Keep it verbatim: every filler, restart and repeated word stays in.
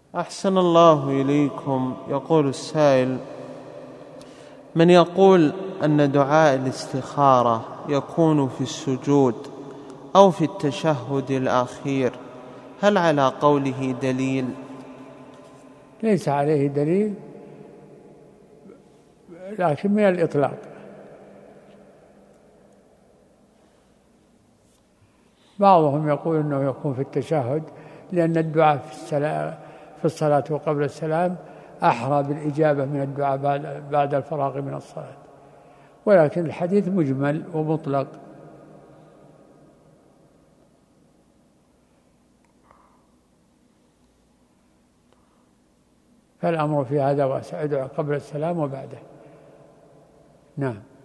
أحسن الله إليكم. يقول السائل: من يقول أن دعاء الاستخارة يكون في السجود أو في التشهد الأخير، هل على قوله دليل؟ ليس عليه دليل، لكن من الإطلاق. بعضهم يقول أنه يكون في التشهد، لأن الدعاء في الصلاة في الصلاة وقبل السلام أحرى بالإجابة من الدعاء بعد الفراغ من الصلاة، ولكن الحديث مجمل ومطلق. فالأمر في هذا واسع، ادعو قبل السلام وبعده. نعم.